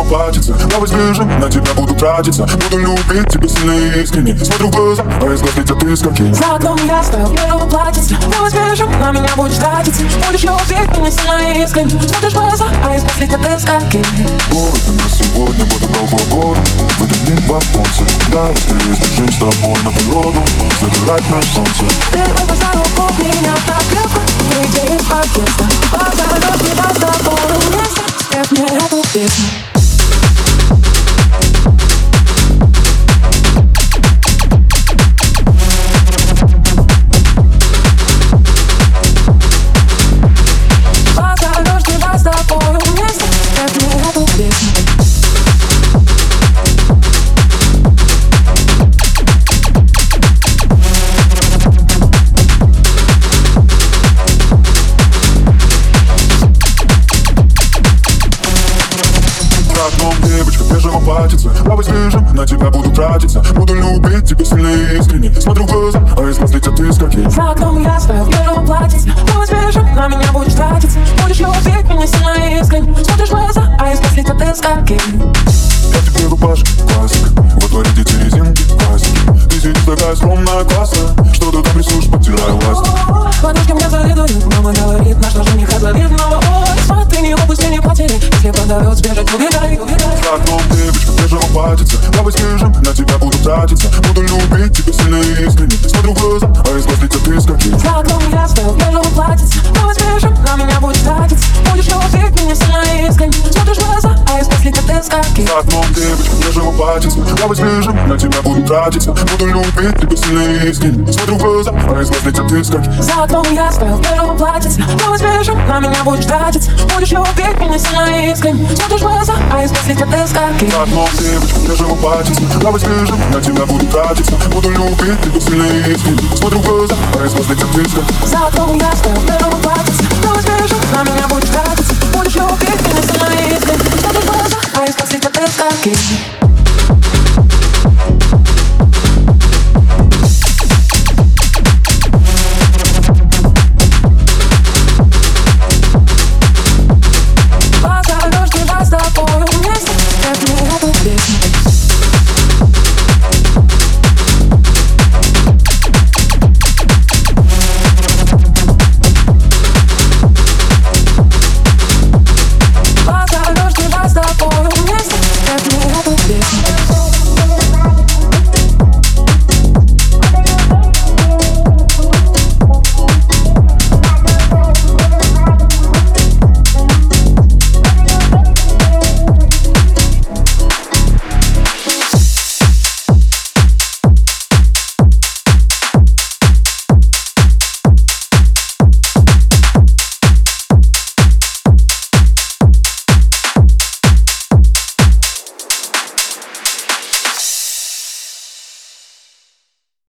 бежим платьице. Давай сбежим, на тебя буду тратиться. Буду любить тебя сильно и искренне. Смотрю в глаза, а из глаз летят искорки. За окном я стою в бежевом платьице. Давай сбежим, на меня будешь тратиться. Будешь любить меня сильно и искренне. Смотришь в глаза, а из глаз летят искорки. Город у нас сегодня будет новый город. В этот день в оконце. Давай скорее сбежим с тобой на природу. Загорать на солнце. Ты за руку меня так крепко. Выйди из подъезда. Позовешь тебя с тобой вместе. Спев мне эту песню. Давай сбежим, на тебя буду тратиться. Буду любить тебя сильно и искренне. Смотрю в глаза, а из глаз летят искорки. За окном я стою в бежевом платьице. Давай сбежим, на меня будешь тратиться. Будешь любить меня сильно и искренне. Смотришь в глаза, а из глаз летят искорки. Я тебе рубашка, классика. Во дворе дети резинки, классики. Ты сидишь такая скромная, классная. Что ты там рисуешь, подтирая власть. Подружки мне завидуют. Мама говорит, наш жених от завидного. Ой, смотри, не упусти, не потери. Если продавец сбежать, убегай, убегай. За окном девочка в бежевом платьице. Давай сбежим, на тебя буду тратиться. Буду любить тебя сильно и искренне. Смотрю в глаза, а из глаз летят искорки. За окном я стою в бежевом платьице. Давай сбежим, на меня будешь тратиться. Будешь любить меня сильно и искренне. Смотришь в глаза, а из глаз летят искорки. За окном девочка в бежевом платьице. Давай сбежим, на тебя буду тратиться. Буду любить тебя сильно и искренне. Смотрю в глаза, а из глаз летят искорки. За окном я стою в бежевом платьице. Давай сбежим, на меня будешь тратиться. Будешь любить меня сильно и искренне. Смотришь в глаза, а из глаз летят искорки. За окном девочка в бежевом платьице. Давай сбежим, на тебя буду тратиться. Буду любить тебя сильно и искренне. Смотрю в глаза, а из глаз летят искорки. За окном я стою в бежевом платьице. Давай сбежим, на меня будешь тратиться. Будешь любить меня сильно и искренне. Смотришь в глаза, а из глаз летят искорки.